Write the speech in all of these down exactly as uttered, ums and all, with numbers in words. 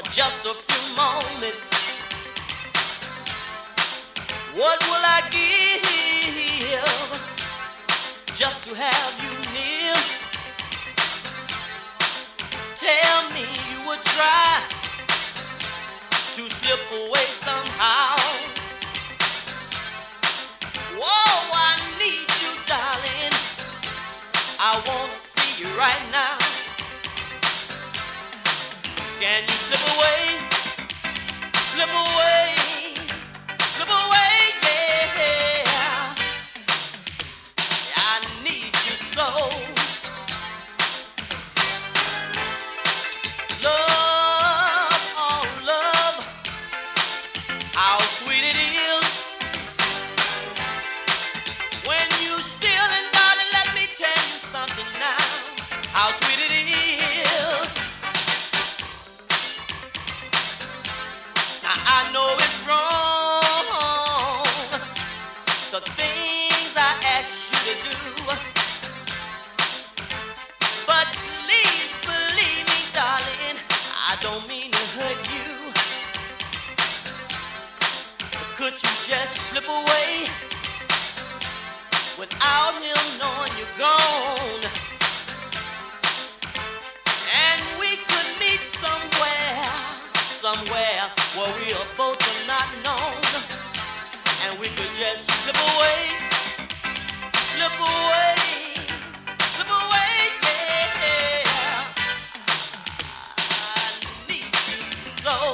just a few moments. What will I give just to have you near? Tell me you would try to slip away somehow. Whoa, I need you, darling. I want to see you right now. Can you slip away? Slip away. Slip away, yeah. I need you so. Love, oh love, how sweet it is when you still, and darling, let me tell you something now. How sweet it is. Now I know it's wrong, the things I ask you to do, but please believe me, darling, I don't mean to hurt you. Could you just slip away without him knowing you're gone? And we could meet somewhere, somewhere where we are both are not known, and we could just slip away, slip away, slip away, yeah. I need you so.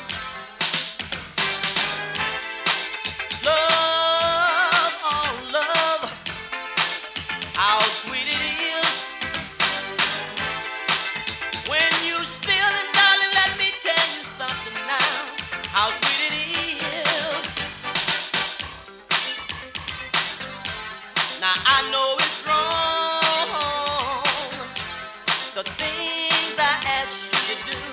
Love, oh love, how sweet it is when you still, and darling, let me tell you something now. How sweet it is. Now I know it's wrong, the things I ask you to do,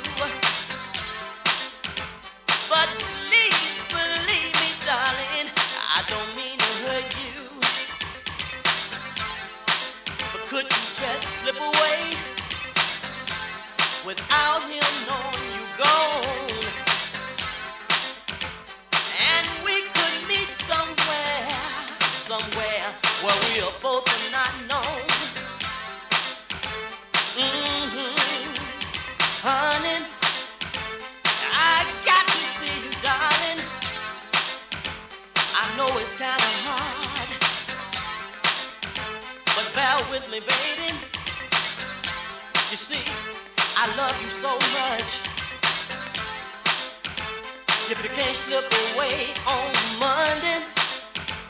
but please believe me, darling, I don't mean to hurt you. But could you just slip away without him knowing you're gone? And we could meet somewhere, somewhere where we are both are not known. Mm-hmm. Honey, I got to see you, darling. I know it's kind of hard, but bear with me, baby. You see, I love you so much. If you can't slip away on Monday,